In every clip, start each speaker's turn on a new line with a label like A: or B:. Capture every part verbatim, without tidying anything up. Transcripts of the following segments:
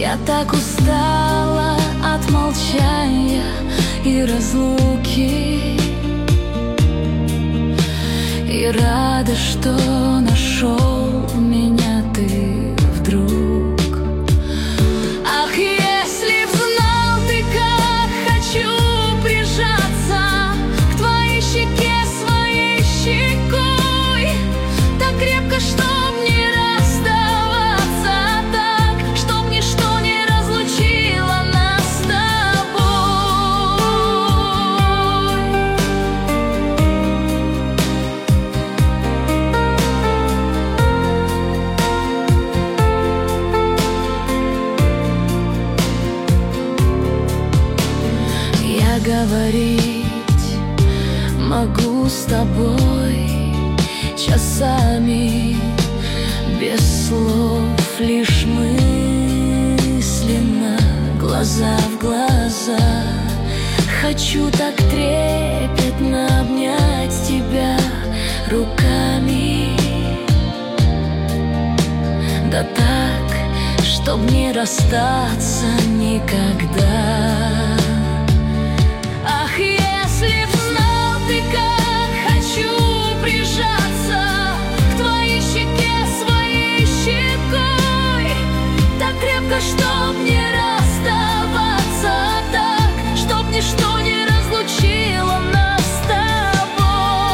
A: Я так устала от молчания и разлуки, и рада, что нашел меня ты вдруг. Ах, если б знал ты, как хочу прижаться к твоей щеке своей щекой, так крепко, чтоб не расставаться, так, чтоб ничто не разлучило нас с тобой. Я говорить могу с тобой часами, без слов, лишь мысленно, глаза в глаза. Хочу так трепетно обнять тебя руками, да так, чтоб не расстаться никогда. Ах, если б знал ты, как хочу прижаться к твоей щеке своей щекой, так крепко, чтоб не расставаться, так, чтоб ничто не разлучило нас с тобой.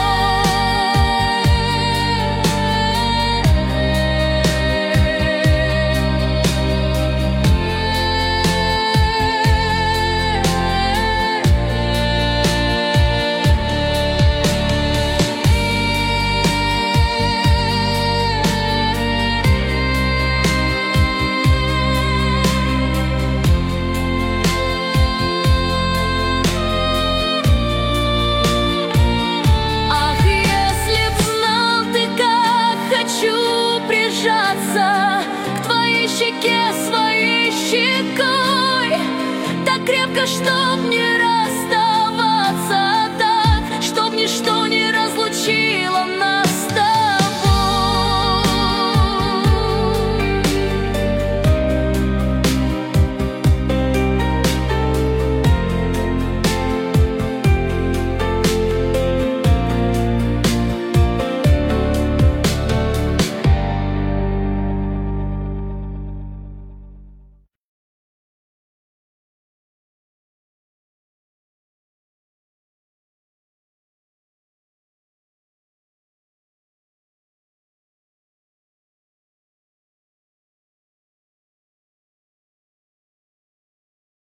A: К твоей щеке своей щекой, так крепко, чтоб не